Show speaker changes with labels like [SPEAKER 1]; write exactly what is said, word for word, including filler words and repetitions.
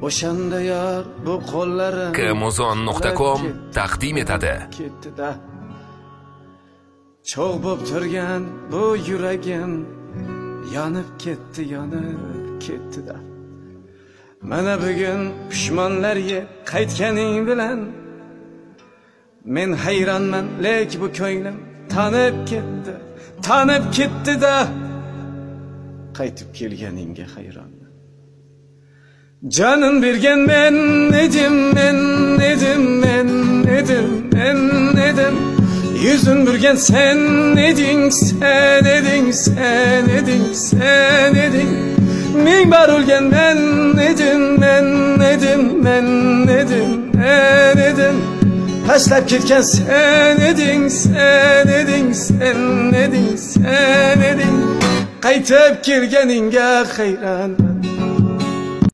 [SPEAKER 1] o'shanda yar bu qo'llarim
[SPEAKER 2] kmozon nuqta com taqdim etadi.
[SPEAKER 1] Ketdi-da. Cho'g' bo'p turgan bu yuragim yonib ketdi, yonib ketdi-da. Mana bugun pushmonlarga qaytganing bilan men hayronman, lek bu ko'nglim tanib ketdi, tanib ketdi-da. Qaytib kelganingga hayronman. Canım bergen men edim, men edim, men edim, men edim. Yüzün bürgen sen edin, sen edin, sen edin, sen edin. Min bar ölgen men edim, men edim, men edim, men edim. Taşlap ketken sen edin, sen edin, sen edin, sen edin. Qaytib kelganingga hayronman.